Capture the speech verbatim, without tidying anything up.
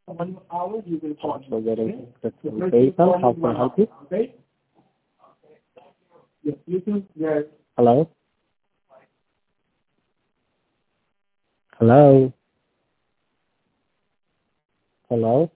one hour you will call me. So there is Okay? the So let's communication. call How you can I one help hour. you? Okay? Yes, you can. Yes. Hello? Hello? Hello?